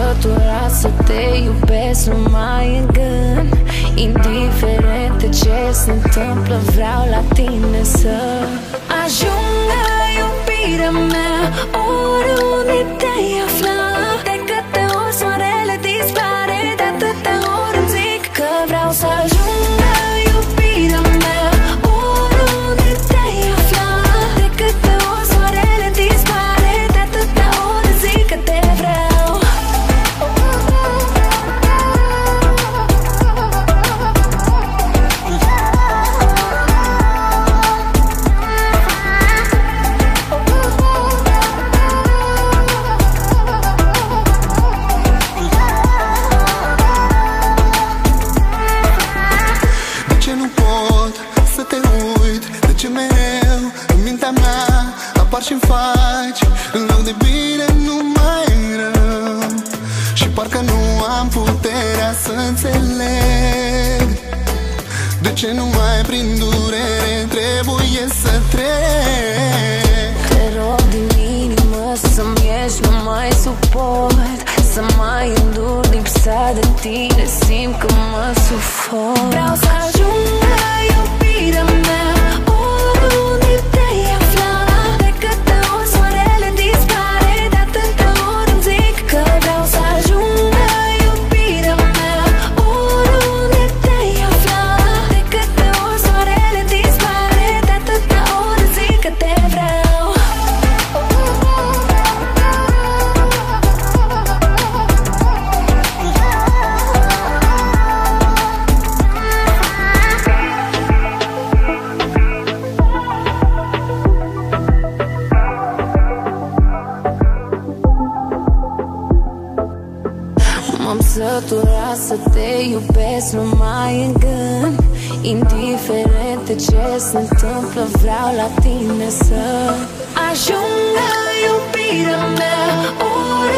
săturat să te iubesc numai în gând. Indiferent de ce se întâmplă, vreau la tine să ajungă iubirea mea oriunde te-ai afla. De câte ori soarele dispare, de atâtea ori îmi zic că vreau să ajungă iubirea mea oriunde te-ai afla. De câte ori soarele dispare, de atâtea ori îmi zic că te vreau. Și-mi faci în loc de bine numai rău. Și parcă nu am puterea să înțeleg de ce numai prin durere trebuie să trec. Te rog din inimă să-mi ieși, nu mai suport să mai îndur lipsa de tine, simt că mă sufoc. Vreau să ajungă iubirea mea oriunde te-ai afla. M-am săturat să te iubesc numai în gând. Indiferent de ce se întâmplă, vreau la tine să ajungă iubirea mea